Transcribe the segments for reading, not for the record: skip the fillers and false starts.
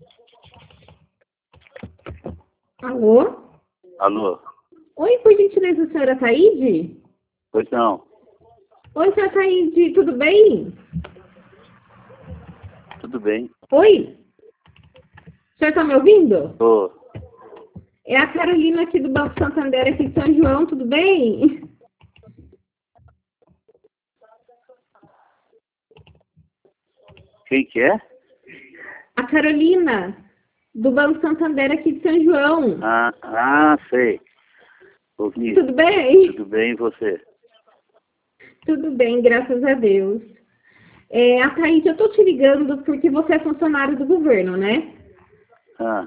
Alô? Alô? Oi, por gentileza, senhora Taíde? Pois não. Oi, senhora Taíde, tudo bem? Tudo bem? Oi? O senhor tá me ouvindo? Tô. É a Carolina aqui do Banco Santander, aqui de São João, tudo bem? Quem que é? A Carolina, do Banco Santander, aqui de São João. Sei. Ouvi. Tudo bem? Tudo bem, e você? Tudo bem, graças a Deus. A Thaís, eu tô te ligando porque você é funcionário do governo, né? Ah,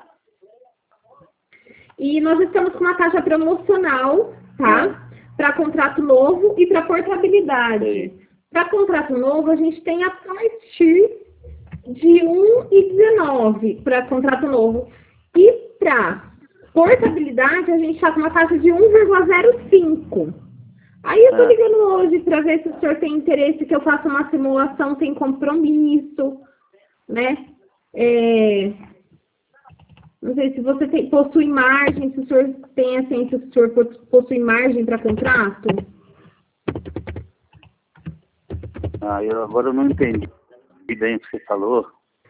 E nós estamos com uma taxa promocional, tá? Para contrato novo e para portabilidade. sei. Para contrato novo, a gente tem a partir de 1,19 para contrato novo. E para portabilidade, a gente está com uma taxa de 1,05. Aí eu tô ligando hoje para ver se o senhor tem interesse que eu faça uma simulação sem compromisso, né? Não sei se você possui margem, se o senhor tem assim, se o senhor possui margem para contrato. Agora eu não entendi bem o que você falou.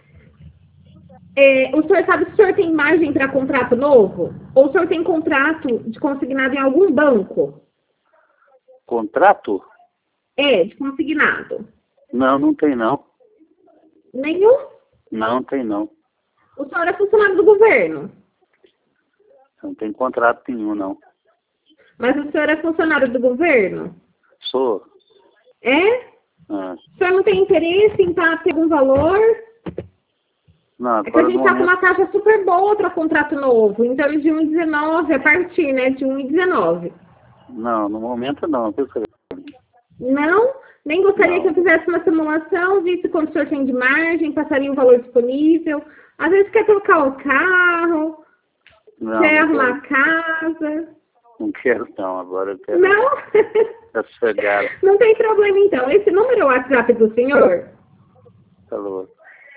O senhor sabe se o senhor tem margem para contrato novo? Ou o senhor tem contrato de consignado em algum banco? Contrato? De consignado. Não, não tem não. Nenhum? Não tem não. O senhor é funcionário do governo. Não tem contrato nenhum, não. Mas o senhor é funcionário do governo? Sou. É? Ah, O senhor não tem interesse em ter algum valor? não, É que a agora gente no está com momento... uma taxa super boa para contrato novo, em torno de 1,19, a partir, né, de 1,19. Não, no momento não. Viu, Carolina? Não? Nem gostaria que eu Não. fizesse uma simulação, visse quanto o senhor tem de margem, passaria o valor disponível. Às vezes quer trocar o carro, Não, quer não arrumar a quero. casa. Não quero não. Agora eu quero Não? ficar sossegado. Não tem problema então. Esse número é o WhatsApp do senhor? Falou.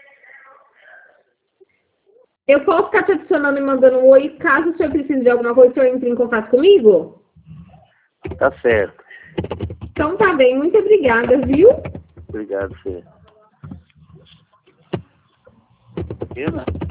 Eu posso ficar te adicionando e mandando um oi, caso o senhor precise de alguma coisa, o senhor entre em contato comigo? Tá certo. Então tá bem, muito obrigada, viu? Obrigado, você. Pena?